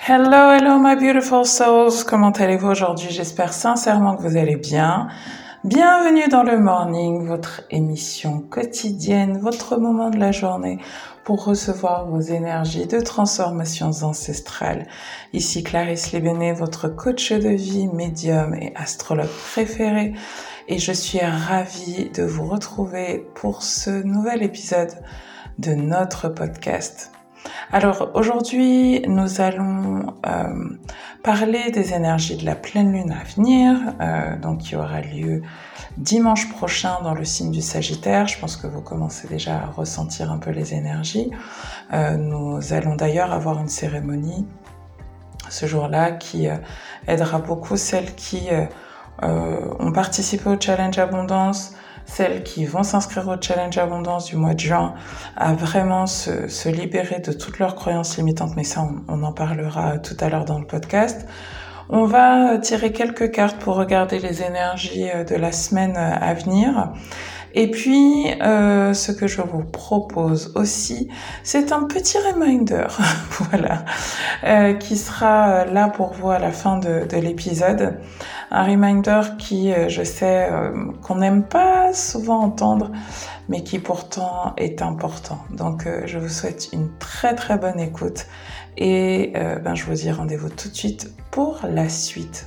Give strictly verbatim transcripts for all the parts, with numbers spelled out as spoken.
Hello, hello my beautiful souls, comment allez-vous aujourd'hui? J'espère sincèrement que vous allez bien. Bienvenue dans le morning, votre émission quotidienne, votre moment de la journée pour recevoir vos énergies de transformations ancestrales. Ici Clarisse Lébené, votre coach de vie, médium et astrologue préféré. Et je suis ravie de vous retrouver pour ce nouvel épisode de notre podcast. Alors aujourd'hui, nous allons euh, parler des énergies de la pleine lune à venir, euh, donc qui aura lieu dimanche prochain dans le signe du Sagittaire. Je pense que vous commencez déjà à ressentir un peu les énergies. Euh, nous allons d'ailleurs avoir une cérémonie ce jour-là qui euh, aidera beaucoup celles qui euh, euh, ont participé au Challenge Abondance, celles qui vont s'inscrire au Challenge Abondance du mois de juin, à vraiment se, se libérer de toutes leurs croyances limitantes, mais ça on, on en parlera tout à l'heure dans le podcast. On va tirer quelques cartes pour regarder les énergies de la semaine à venir. Et puis, euh, ce que je vous propose aussi, c'est un petit reminder, voilà, euh, qui sera là pour vous à la fin de, de l'épisode. Un reminder qui, euh, je sais, euh, qu'on n'aime pas souvent entendre, mais qui pourtant est important. Donc, euh, je vous souhaite une très très bonne écoute et euh, ben, je vous dis rendez-vous tout de suite pour la suite.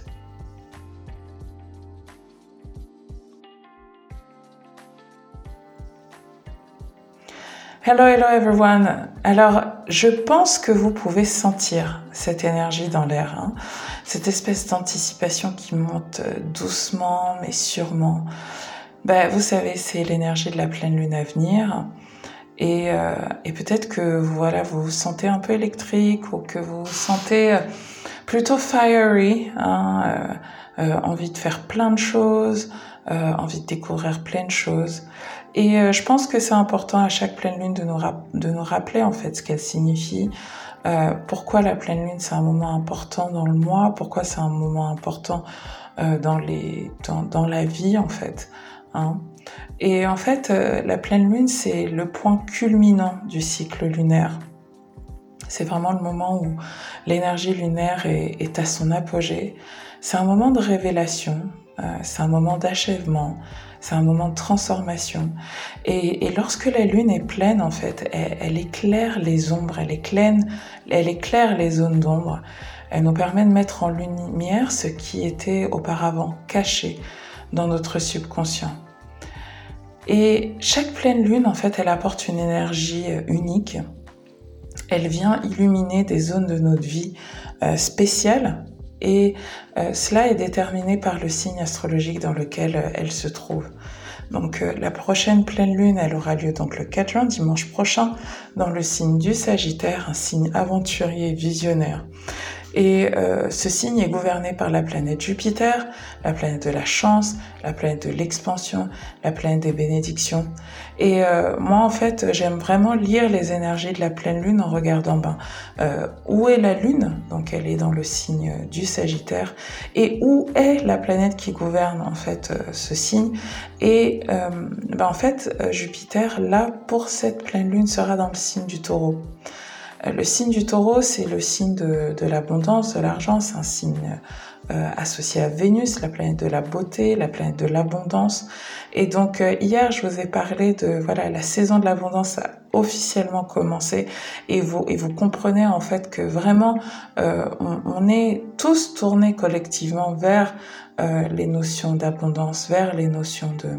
Hello, hello everyone. Alors, je pense que vous pouvez sentir cette énergie dans l'air, hein, cette espèce d'anticipation qui monte doucement mais sûrement. Ben, vous savez, c'est l'énergie de la pleine lune à venir. Et, euh, et peut-être que voilà, vous vous sentez un peu électrique ou que vous vous sentez plutôt fiery, hein, euh, euh, envie de faire plein de choses, euh, envie de découvrir plein de choses. Et euh, je pense que c'est important à chaque pleine lune de nous, rap- de nous rappeler en fait ce qu'elle signifie, euh, pourquoi la pleine lune c'est un moment important dans le mois, pourquoi c'est un moment important euh, dans, les, dans, dans la vie en fait. Hein. Et en fait, euh, la pleine lune c'est le point culminant du cycle lunaire. C'est vraiment le moment où l'énergie lunaire est, est à son apogée. C'est un moment de révélation, euh, c'est un moment d'achèvement, c'est un moment de transformation. Et, et lorsque la lune est pleine, en fait, elle, elle éclaire les ombres, elle éclaire, elle éclaire les zones d'ombre. Elle nous permet de mettre en lumière ce qui était auparavant caché dans notre subconscient. Et chaque pleine lune, en fait, elle apporte une énergie unique. Elle vient illuminer des zones de notre vie euh, spéciales et euh, cela est déterminé par le signe astrologique dans lequel euh, elle se trouve. Donc euh, la prochaine pleine lune, elle aura lieu donc le quatre juin, dimanche prochain, dans le signe du Sagittaire, un signe aventurier visionnaire. Et euh, ce signe est gouverné par la planète Jupiter, la planète de la chance, la planète de l'expansion, la planète des bénédictions. Et euh, moi, en fait, j'aime vraiment lire les énergies de la pleine lune en regardant ben, euh, où est la lune, donc elle est dans le signe du Sagittaire, et où est la planète qui gouverne en fait euh, ce signe. Et euh, ben, en fait, Jupiter, là, pour cette pleine lune, sera dans le signe du Taureau. Le signe du Taureau, c'est le signe de, de l'abondance, de l'argent, c'est un signe euh, associé à Vénus, la planète de la beauté, la planète de l'abondance. Et donc euh, hier, je vous ai parlé de voilà la saison de l'abondance a officiellement commencé et vous et vous comprenez en fait que vraiment euh, on, on est tous tournés collectivement vers euh, les notions d'abondance, vers les notions de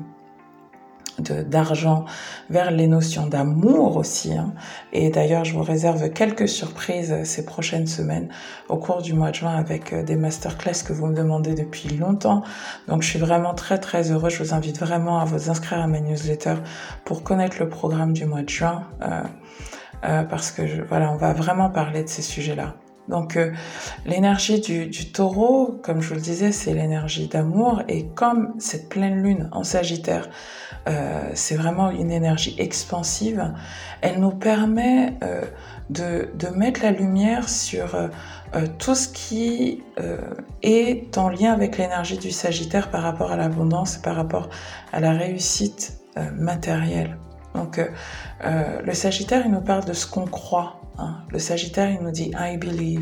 De, d'argent, vers les notions d'amour aussi. Hein. Et d'ailleurs, je vous réserve quelques surprises ces prochaines semaines au cours du mois de juin avec des masterclass que vous me demandez depuis longtemps. Donc, je suis vraiment très, très heureuse. Je vous invite vraiment à vous inscrire à ma newsletter pour connaître le programme du mois de juin euh, euh, parce que, je, voilà, on va vraiment parler de ces sujets-là. Donc euh, l'énergie du, du taureau, comme je vous le disais, c'est l'énergie d'amour et comme cette pleine lune en Sagittaire, euh, c'est vraiment une énergie expansive, elle nous permet euh, de, de mettre la lumière sur euh, tout ce qui euh, est en lien avec l'énergie du Sagittaire par rapport à l'abondance et par rapport à la réussite euh, matérielle. Donc euh, euh, le Sagittaire, il nous parle de ce qu'on croit. Hein. Le Sagittaire, il nous dit « I believe ».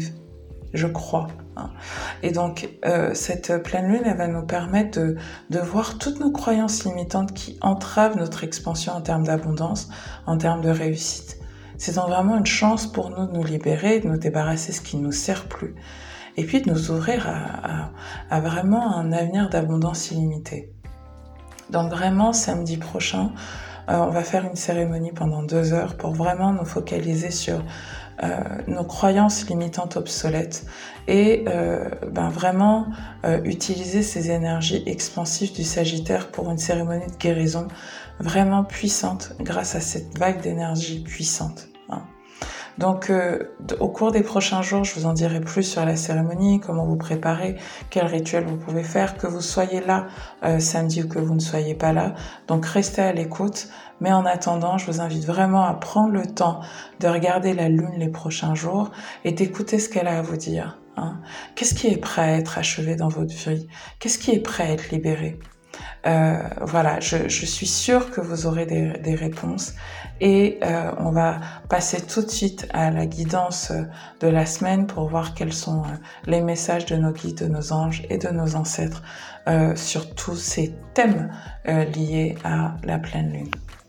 je crois. Hein. Et donc, euh, cette pleine lune, elle va nous permettre de, de voir toutes nos croyances limitantes qui entravent notre expansion en termes d'abondance, en termes de réussite. C'est donc vraiment une chance pour nous de nous libérer, de nous débarrasser de ce qui ne nous sert plus, et puis de nous ouvrir à, à, à vraiment un avenir d'abondance illimitée. Donc vraiment, samedi prochain, euh, on va faire une cérémonie pendant deux heures pour vraiment nous focaliser sur Euh, nos croyances limitantes obsolètes et euh, ben vraiment euh, utiliser ces énergies expansives du Sagittaire pour une cérémonie de guérison vraiment puissante grâce à cette vague d'énergie puissante. Hein. Donc euh, au cours des prochains jours, je vous en dirai plus sur la cérémonie, comment vous préparer, quel rituel vous pouvez faire, que vous soyez là euh, samedi ou que vous ne soyez pas là. Donc restez à l'écoute. Mais en attendant, je vous invite vraiment à prendre le temps de regarder la lune les prochains jours et d'écouter ce qu'elle a à vous dire. Hein. Qu'est-ce qui est prêt à être achevé dans votre vie? Qu'est-ce qui est prêt à être libéré? Euh, voilà, je, je suis sûre que vous aurez des, des réponses et euh, on va passer tout de suite à la guidance de la semaine pour voir quels sont euh, les messages de nos guides, de nos anges et de nos ancêtres euh, sur tous ces thèmes euh, liés à la pleine lune.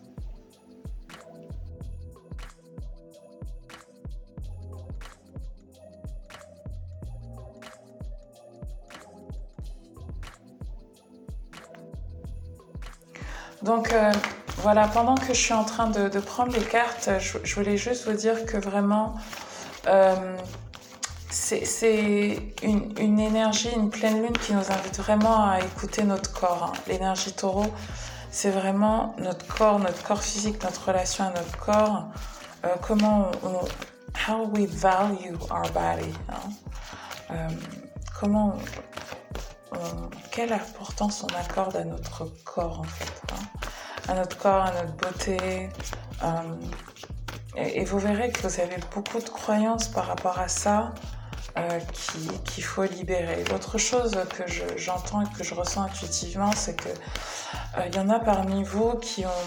Donc euh, voilà, pendant que je suis en train de, de prendre les cartes, je, je voulais juste vous dire que vraiment, euh, c'est, c'est une, une énergie, une pleine lune qui nous invite vraiment à écouter notre corps. Hein. L'énergie taureau, c'est vraiment notre corps, notre corps physique, notre relation à notre corps, euh, comment on, on, how we value our body, hein. euh, comment on, on, quelle importance on accorde à notre corps en fait, hein. À notre corps, à notre beauté. Euh, et, et vous verrez que vous avez beaucoup de croyances par rapport à ça euh, qui, qu'il faut libérer. L'autre chose que je, j'entends et que je ressens intuitivement, c'est que euh, y en a parmi vous qui ont,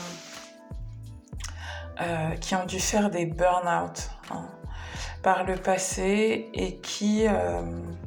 euh, qui ont dû faire des burn-out hein, par le passé et qui euh,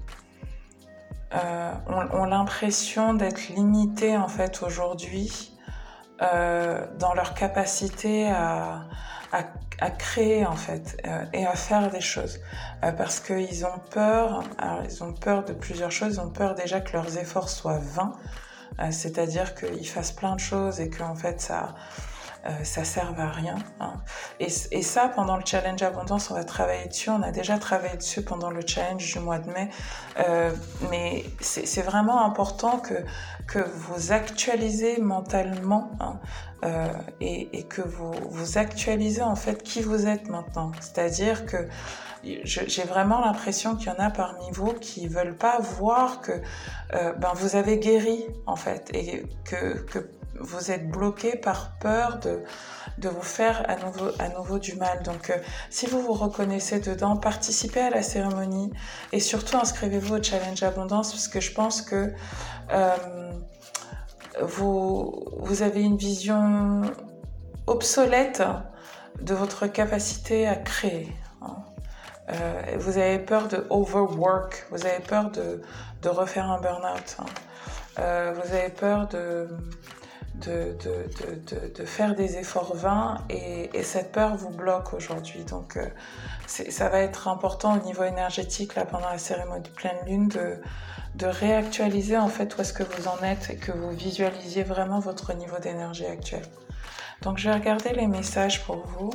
euh, ont, ont l'impression d'être limités en fait aujourd'hui. Euh, dans leur capacité à, à, à créer en fait euh, et à faire des choses euh, parce qu'ils ont peur, alors ils ont peur de plusieurs choses, ils ont peur déjà que leurs efforts soient vains, euh, c'est-à-dire qu'ils fassent plein de choses et qu'en fait ça Euh, ça serve à rien. Hein. Et, et ça, pendant le challenge abondance, on va travailler dessus. On a déjà travaillé dessus pendant le challenge du mois de mai. Euh, mais c'est, c'est vraiment important que, que vous actualisez mentalement hein, euh, et, et que vous, vous actualisez en fait qui vous êtes maintenant. C'est-à-dire que je, j'ai vraiment l'impression qu'il y en a parmi vous qui veulent pas voir que euh, ben, vous avez guéri en fait et que, que vous êtes bloqué par peur de, de vous faire à nouveau, à nouveau du mal. Donc, euh, si vous vous reconnaissez dedans, participez à la cérémonie et surtout inscrivez-vous au Challenge Abondance parce que je pense que euh, vous, vous avez une vision obsolète de votre capacité à créer. Hein. Euh, vous avez peur de overwork, vous avez peur de, de refaire un burn-out. Hein. Euh, vous avez peur de... De, de, de, de, de faire des efforts vains et, et cette peur vous bloque aujourd'hui. Donc euh, c'est, ça va être important au niveau énergétique là pendant la cérémonie de pleine lune de, de réactualiser en fait où est-ce que vous en êtes et que vous visualisiez vraiment votre niveau d'énergie actuel. Donc je vais regarder les messages pour vous.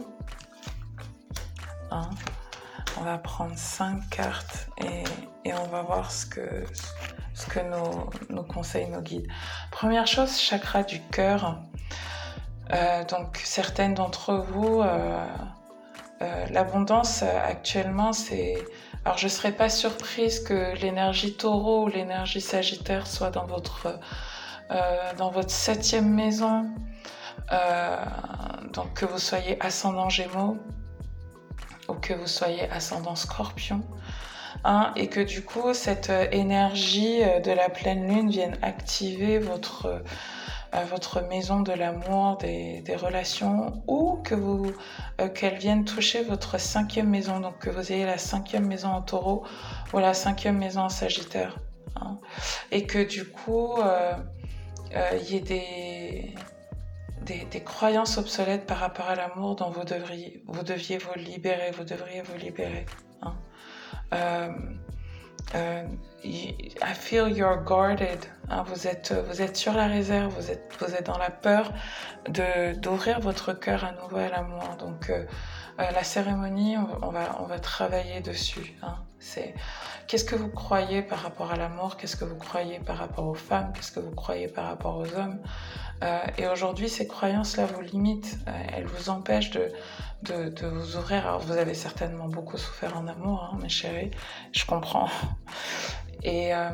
Hein. On va prendre cinq cartes et, et on va voir ce que, ce que nous, nous conseillent nos guides. Première chose, chakra du cœur. Euh, donc certaines d'entre vous, euh, euh, l'abondance actuellement, c'est... Alors je ne serais pas surprise que l'énergie taureau ou l'énergie sagittaire soit dans votre, euh, dans votre septième maison. Euh, donc que vous soyez ascendant Gémeaux, ou que vous soyez ascendant Scorpion, hein, et que du coup cette énergie de la pleine lune vienne activer votre euh, votre maison de l'amour, des, des relations, ou que vous euh, qu'elle vienne toucher votre cinquième maison, donc que vous ayez la cinquième maison en Taureau ou la cinquième maison en Sagittaire, hein, et que du coup euh, euh, y ait des, des des croyances obsolètes par rapport à l'amour dont vous devriez vous deviez vous libérer, vous devriez vous libérer, hein. Euh, euh, I feel you're guarded, hein, vous êtes vous êtes sur la réserve, vous êtes vous êtes dans la peur de d'ouvrir votre cœur à nouveau à l'amour. Donc euh, euh, la cérémonie, on, on va on va travailler dessus, hein. C'est qu'est-ce que vous croyez par rapport à l'amour, qu'est-ce que vous croyez par rapport aux femmes, qu'est-ce que vous croyez par rapport aux hommes. Euh, et aujourd'hui, ces croyances-là vous limitent, euh, elles vous empêchent de, de, de vous ouvrir. Alors, vous avez certainement beaucoup souffert en amour, hein, mes chéris, je comprends. Et euh,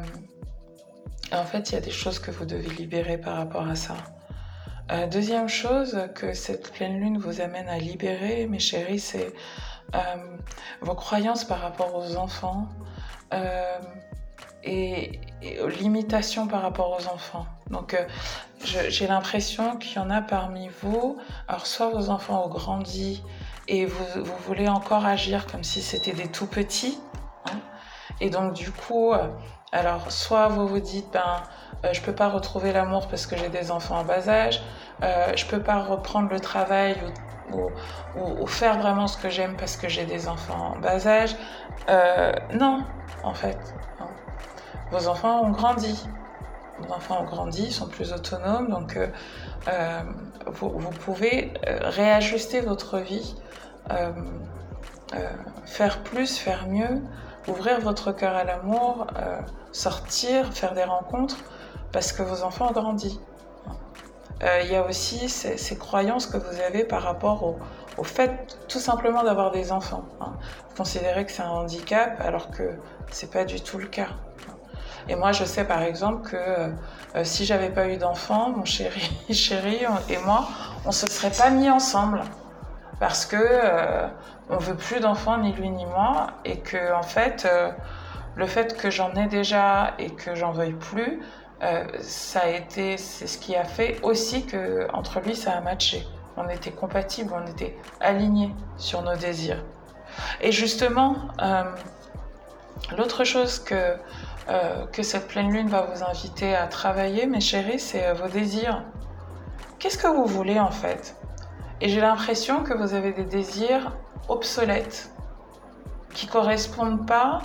en fait, il y a des choses que vous devez libérer par rapport à ça. Euh, deuxième chose que cette pleine lune vous amène à libérer, mes chéris, c'est euh, vos croyances par rapport aux enfants euh, et, et aux limitations par rapport aux enfants. Donc, euh, je, j'ai l'impression qu'il y en a parmi vous, alors soit vos enfants ont grandi et vous, vous voulez encore agir comme si c'était des tout petits, hein, et donc du coup, euh, alors soit vous vous dites, ben, euh, je peux pas retrouver l'amour parce que j'ai des enfants en bas âge, euh, je peux pas reprendre le travail ou, ou, ou, ou faire vraiment ce que j'aime parce que j'ai des enfants en bas âge. Euh, non, en fait, hein. Vos enfants ont grandi. Vos enfants ont grandi, ils sont plus autonomes, donc euh, euh, vous, vous pouvez euh, réajuster votre vie, euh, euh, faire plus, faire mieux, ouvrir votre cœur à l'amour, euh, sortir, faire des rencontres, parce que vos enfants ont grandi. Il euh, y a aussi ces, ces croyances que vous avez par rapport au, au fait tout simplement d'avoir des enfants, hein. Vous considérez que c'est un handicap alors que c'est pas du tout le cas. Et moi, je sais par exemple que euh, si j'avais pas eu d'enfants, mon chéri, chéri et moi, on se serait pas mis ensemble parce que euh, on veut plus d'enfants, ni lui ni moi, et que en fait, euh, le fait que j'en ai déjà et que j'en veuille plus, euh, ça a été, c'est ce qui a fait aussi que entre lui ça a matché. On était compatibles, on était alignés sur nos désirs. Et justement, euh, l'autre chose que Euh, que cette pleine lune va vous inviter à travailler, mes chéris, c'est euh, vos désirs. Qu'est-ce que vous voulez en fait? Et j'ai l'impression que vous avez des désirs obsolètes, qui ne correspondent pas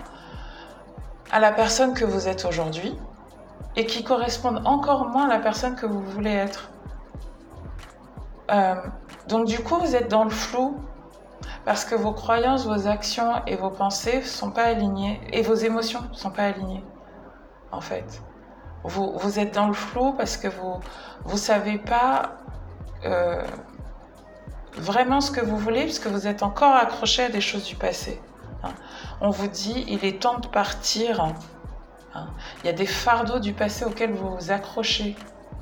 à la personne que vous êtes aujourd'hui, et qui correspondent encore moins à la personne que vous voulez être. Euh, donc du coup, vous êtes dans le flou, parce que vos croyances, vos actions et vos pensées ne sont pas alignées, et vos émotions ne sont pas alignées, en fait. Vous, vous êtes dans le flou parce que vous ne savez pas euh, vraiment ce que vous voulez, parce que vous êtes encore accroché à des choses du passé, hein. On vous dit, il est temps de partir, hein. Il y a des fardeaux du passé auxquels vous vous accrochez,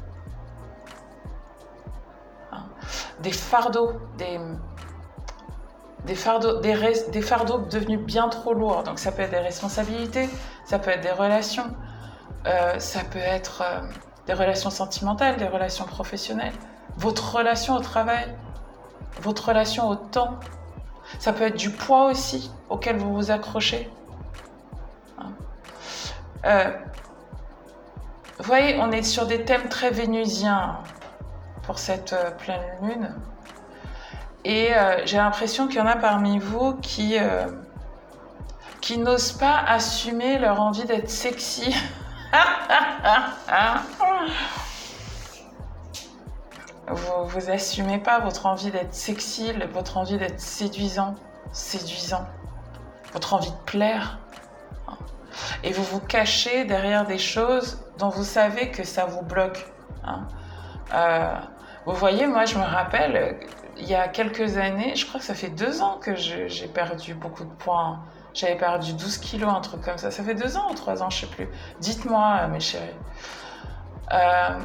hein. Des fardeaux, des... Des fardeaux, des, res, des fardeaux devenus bien trop lourds. Donc ça peut être des responsabilités, ça peut être des relations, euh, ça peut être euh, des relations sentimentales, des relations professionnelles, votre relation au travail, votre relation au temps. Ça peut être du poids aussi auquel vous vous accrochez. Hein. Euh, vous voyez, on est sur des thèmes très vénusiens pour cette euh, pleine lune. Et euh, j'ai l'impression qu'il y en a parmi vous qui, euh, qui n'osent pas assumer leur envie d'être sexy. vous, vous assumez pas votre envie d'être sexy, votre envie d'être séduisant, séduisant, votre envie de plaire. Et vous vous cachez derrière des choses dont vous savez que ça vous bloque, hein. Euh, vous voyez, moi je me rappelle... Il y a quelques années, je crois que ça fait deux ans que je, j'ai perdu beaucoup de poids. J'avais perdu douze kilos, un truc comme ça. Ça fait deux ans ou trois ans, je sais plus. Dites-moi, mes chéris. Euh,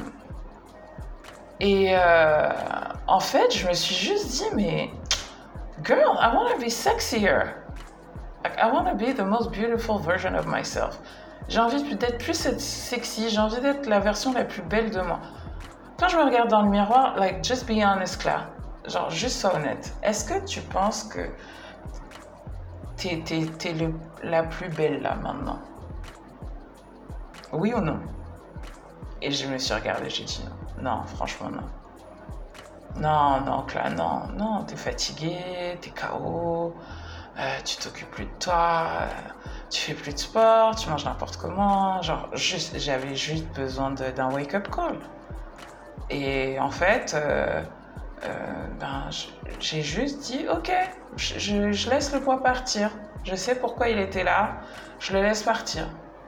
et euh, en fait, je me suis juste dit, mais girl, I want to be sexier. Like, I want to be the most beautiful version of myself. J'ai envie d'être plus sexy, j'ai envie d'être la version la plus belle de moi. quand je me regarde dans le miroir, like, just be honest, Claire. Genre, juste sois honnête. Est-ce que tu penses que t'es, t'es, t'es le, la plus belle là maintenant? Oui ou non? Et je me suis regardée, j'ai dit non. Non, franchement, non. Non, non, Claire, non, non, t'es fatiguée, t'es K O, euh, tu t'occupes plus de toi, euh, tu fais plus de sport, tu manges n'importe comment. Genre, juste, j'avais juste besoin de, d'un wake-up call. Et en fait, euh, euh, ben, j'ai juste dit, ok, je, je, je laisse le poids partir. Je sais pourquoi il était là, je le laisse partir.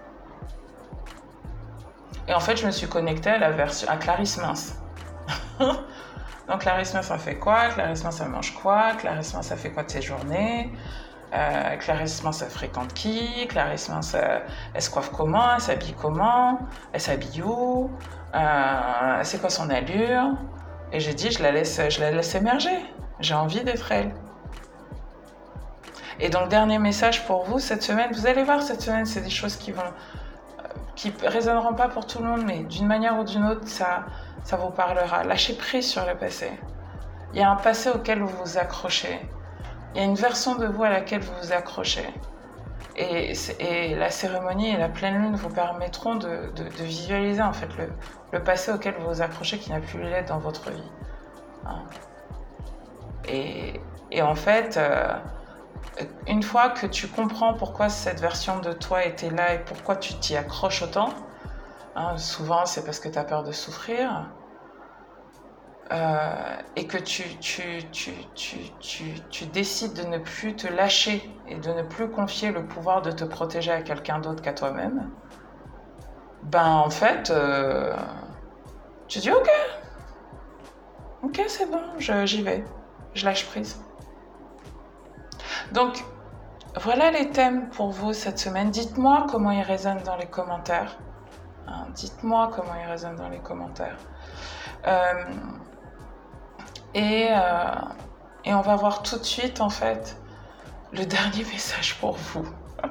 Et en fait, je me suis connectée à la version, à Clarisse Mince. Donc Clarisse Mince, ça fait quoi? Clarisse Mince, ça mange quoi? Clarisse Mince, ça fait quoi de ses journées? Euh, Clarisse Mince, elle fréquente qui? Clarisse Mince, elle, elle se coiffe comment? Elle s'habille comment? Elle s'habille où? euh, C'est quoi son allure? Et j'ai dit, je la laisse, je la laisse émerger. J'ai envie d'être elle. Et donc, dernier message pour vous cette semaine. Vous allez voir, cette semaine, c'est des choses qui vont, qui résonneront pas pour tout le monde, mais d'une manière ou d'une autre, ça, ça vous parlera. Lâchez prise sur le passé. Il y a un passé auquel vous vous accrochez. Il y a une version de vous à laquelle vous vous accrochez. Et, et la cérémonie et la pleine lune vous permettront de, de, de visualiser en fait le, le passé auquel vous vous accrochez qui n'a plus lieu d'être dans votre vie. Hein. Et, et en fait, euh, une fois que tu comprends pourquoi cette version de toi était là et pourquoi tu t'y accroches autant, hein, souvent c'est parce que tu as peur de souffrir, euh, et que tu, tu, tu, tu, tu, tu décides de ne plus te lâcher et de ne plus confier le pouvoir de te protéger à quelqu'un d'autre qu'à toi-même, ben en fait, euh, tu dis ok, ok c'est bon, je, j'y vais, je lâche prise. Donc, voilà les thèmes pour vous cette semaine. Dites-moi comment ils résonnent dans les commentaires. Hein, dites-moi comment ils résonnent dans les commentaires. Euh, et, euh, et on va voir tout de suite, en fait, le dernier message pour vous.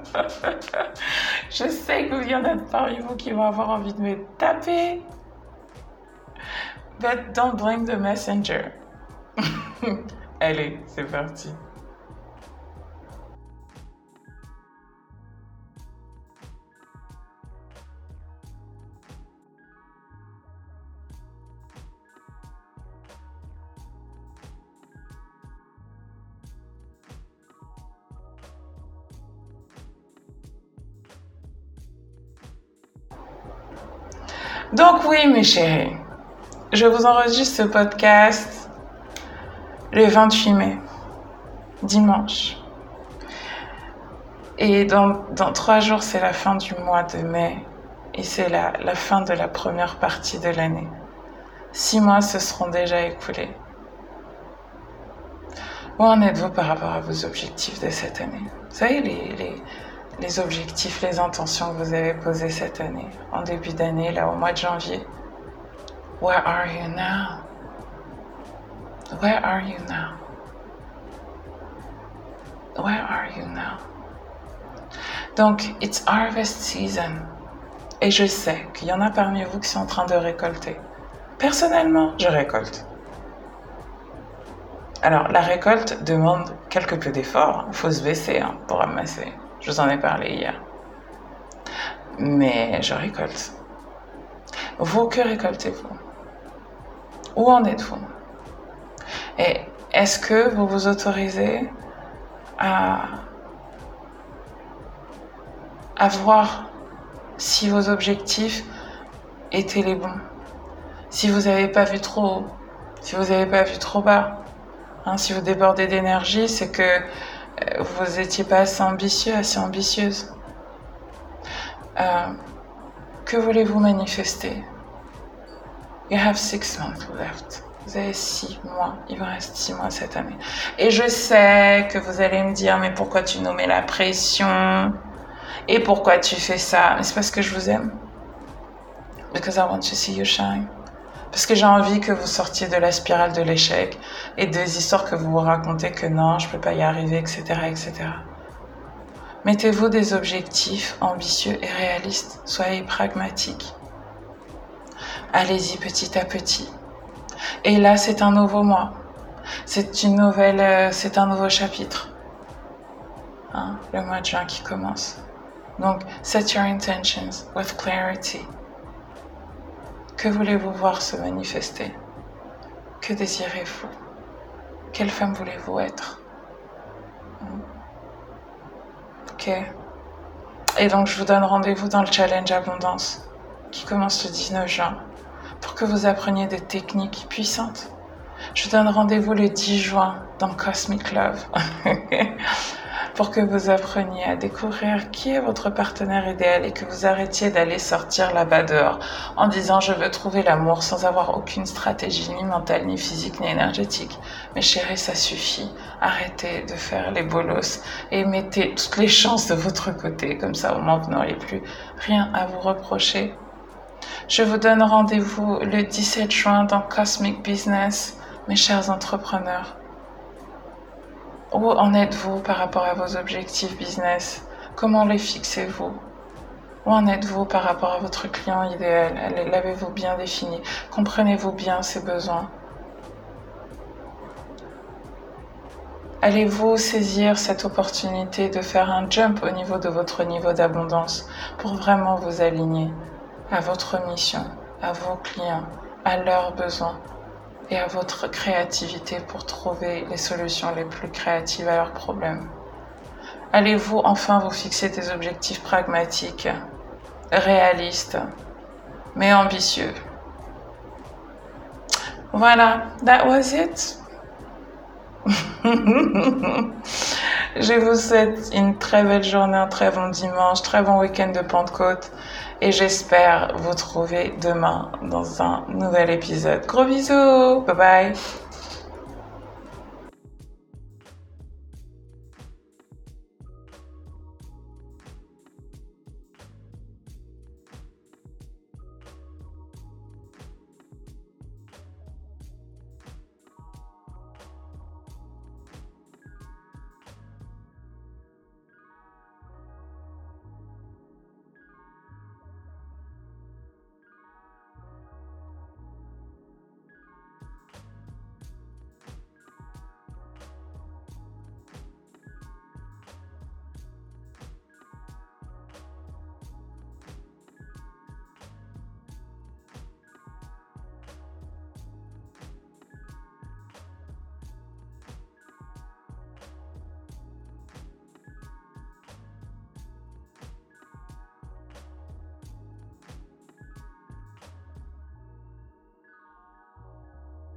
Je sais qu'il y en a parmi vous qui vont avoir envie de me taper. But don't blame the messenger. Allez, c'est parti. Donc oui, mes chéris, je vous enregistre ce podcast le vingt-huit mai, dimanche. Et dans, dans trois jours, c'est la fin du mois de mai et c'est la, la fin de la première partie de l'année. Six mois se seront déjà écoulés. Où en êtes-vous par rapport à vos objectifs de cette année? Vous savez, les, les, les objectifs, les intentions que vous avez posées cette année, en début d'année, là au mois de janvier. Where are you now? Where are you now? Where are you now? Donc, it's harvest season. Et je sais qu'il y en a parmi vous qui sont en train de récolter. Personnellement, je récolte. Alors, la récolte demande quelque peu d'efforts. Il faut se baisser hein, pour ramasser. Je vous en ai parlé hier. Mais je récolte. Vous, que récoltez-vous? Où en êtes-vous? Et est-ce que vous vous autorisez à, à voir si vos objectifs étaient les bons? Si vous n'avez pas vu trop haut, si vous n'avez pas vu trop bas, hein, si vous débordez d'énergie, c'est que vous n'étiez pas assez ambitieux, assez ambitieuse. Euh, que voulez-vous manifester? You have six months left. Vous avez six mois. Il vous reste six mois cette année. Et je sais que vous allez me dire, mais pourquoi tu nous mets la pression? Et pourquoi tu fais ça? Mais c'est parce que je vous aime. Because I want to see you shine. Parce que j'ai envie que vous sortiez de la spirale de l'échec et des histoires que vous vous racontez que non, je peux pas y arriver, et cetera, et cetera. Mettez-vous des objectifs ambitieux et réalistes. Soyez pragmatiques. Allez-y petit à petit. Et là, c'est un nouveau mois. C'est une nouvelle, euh, c'est un nouveau chapitre. Hein, le mois de juin qui commence. Donc, set your intentions with clarity. Que voulez-vous voir se manifester? Que désirez-vous? Quelle femme voulez-vous être? Ok. Et donc, je vous donne rendez-vous dans le challenge Abondance qui commence le dix-neuf juin pour que vous appreniez des techniques puissantes. Je vous donne rendez-vous le dix juin dans Cosmic Love pour que vous appreniez à découvrir qui est votre partenaire idéal et que vous arrêtiez d'aller sortir là-bas dehors en disant je veux trouver l'amour sans avoir aucune stratégie ni mentale, ni physique, ni énergétique. Mais chérie, ça suffit. Arrêtez de faire les bolos et mettez toutes les chances de votre côté. Comme ça, au moins, vous n'aurez plus rien à vous reprocher. Je vous donne rendez-vous le dix-sept juin dans Cosmic Business, mes chers entrepreneurs. Où en êtes-vous par rapport à vos objectifs business? Comment les fixez-vous? Où en êtes-vous par rapport à votre client idéal? L'avez-vous bien défini? Comprenez-vous bien ses besoins? Allez-vous saisir cette opportunité de faire un jump au niveau de votre niveau d'abondance pour vraiment vous aligner à votre mission, à vos clients, à leurs besoins et à votre créativité pour trouver les solutions les plus créatives à leurs problèmes? Allez-vous enfin vous fixer des objectifs pragmatiques, réalistes, mais ambitieux? Voilà, that was it. Je vous souhaite une très belle journée, un très bon dimanche, très bon week-end de Pentecôte et j'espère vous trouver demain dans un nouvel épisode. Gros bisous, bye bye.